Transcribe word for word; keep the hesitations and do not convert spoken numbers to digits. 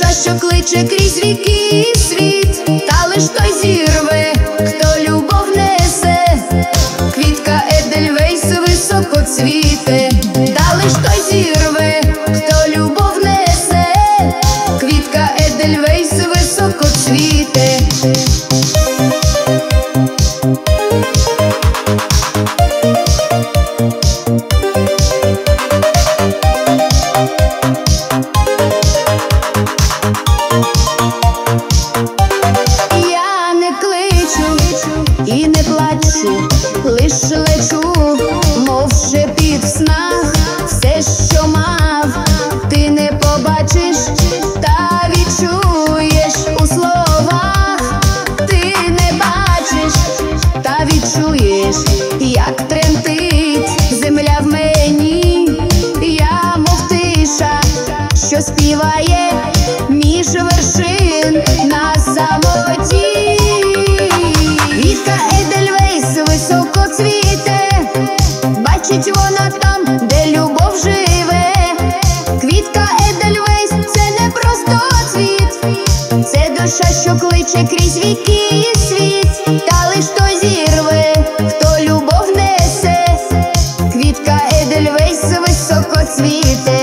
душа, що кличе крізь віки і світ, та лиш той зірве, хто любов несе. Квітка Едельвейс високо цвіте, та лиш той зірве, хто любов несе. Квітка Едельвейс високо цвіте. Я не кличу і не плачу, лиш лечу, мов шепіт в снах. Все, що мав, ти не побачиш, та відчуєш у словах. Ти не бачиш, та відчуєш, як тремтить земля в мені. Я, мов тиша, що співає між вершин на самоті. Квітка Едельвейс високо цвіте, бачить вона там, де любов живе. Квітка Едельвейс – це не просто цвіт, це душа, що кличе крізь віки і світ, та лиш той зірве, хто любов несе. Квітка Едельвейс високо цвіте.